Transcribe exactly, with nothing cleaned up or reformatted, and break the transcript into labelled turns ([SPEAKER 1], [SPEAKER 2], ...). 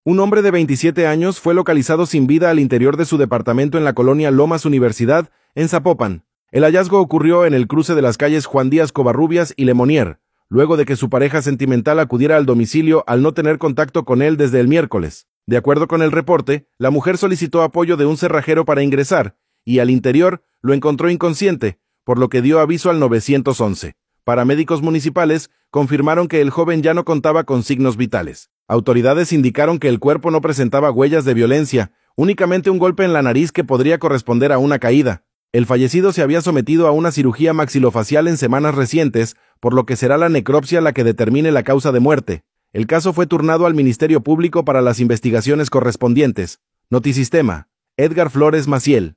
[SPEAKER 1] Un hombre de veintisiete años fue localizado sin vida al interior de su departamento en la colonia Lomas Universidad, en Zapopan. El hallazgo ocurrió en el cruce de las calles Juan Díaz Covarrubias y Lemonier, luego de que su pareja sentimental acudiera al domicilio al no tener contacto con él desde el miércoles. De acuerdo con el reporte, la mujer solicitó apoyo de un cerrajero para ingresar, y al interior lo encontró inconsciente, por lo que dio aviso al nueve once. Paramédicos municipales confirmaron que el joven ya no contaba con signos vitales. Autoridades indicaron que el cuerpo no presentaba huellas de violencia, únicamente un golpe en la nariz que podría corresponder a una caída. El fallecido se había sometido a una cirugía maxilofacial en semanas recientes, por lo que será la necropsia la que determine la causa de muerte. El caso fue turnado al Ministerio Público para las investigaciones correspondientes. Notisistema. Edgar Flores Maciel.